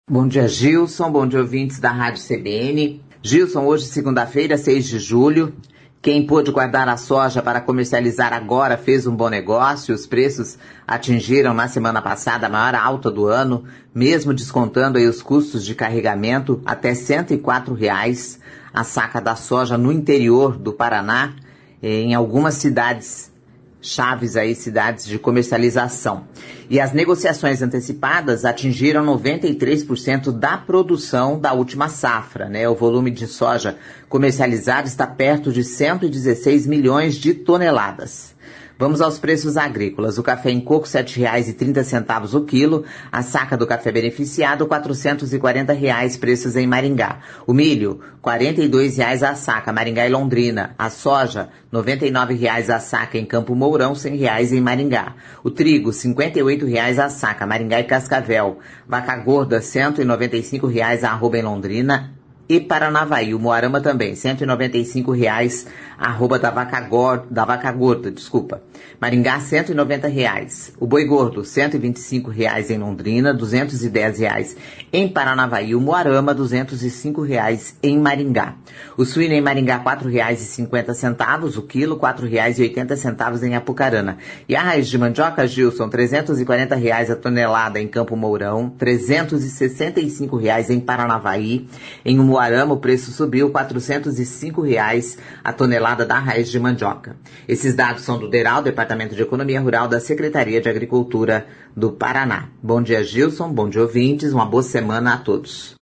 Bom dia, Gilson. Bom dia, ouvintes da Rádio CBN. Gilson, hoje, segunda-feira, 6 de julho. Quem pôde guardar a soja para comercializar agora fez um bom negócio. Os preços atingiram na semana passada a maior alta do ano, mesmo descontando aí os custos de carregamento, até R$ 104 a saca da soja no interior do Paraná, em algumas cidades chaves aí, cidades de comercialização. E as negociações antecipadas atingiram 93% da produção da última safra, né? O volume de soja comercializado está perto de 116 milhões de toneladas. Vamos aos preços agrícolas. O café em coco, R$ 7,30 o quilo. A saca do café beneficiado, R$ 440, preços em Maringá. O milho, R$ 42 a saca, Maringá e Londrina. A soja, R$ 99 a saca em Campo Mourão, R$ 100 em Maringá. O trigo, R$ 58 a saca, Maringá e Cascavel. Vaca gorda, R$ 195 a arroba em Londrina. E Paranavaí, o Moarama também, R$ 195 a arroba da vaca gorda. Maringá, R$ 190. O boi gordo, R$ 125 em Londrina, R$ 210 em Paranavaí. O Moarama, R$ 205 em Maringá. O suíno em Maringá, R$ 4,50 o quilo, R$ 4,80 em Apucarana. E a raiz de mandioca, Gilson, R$ 340 a tonelada em Campo Mourão, R$ 365 em Paranavaí. Em Umuarama, o preço subiu, R$ 405 a tonelada da raiz de mandioca. Esses dados são do DERAL, Departamento de Economia Rural da Secretaria de Agricultura do Paraná. Bom dia, Gilson. Bom dia, ouvintes. Uma boa semana a todos.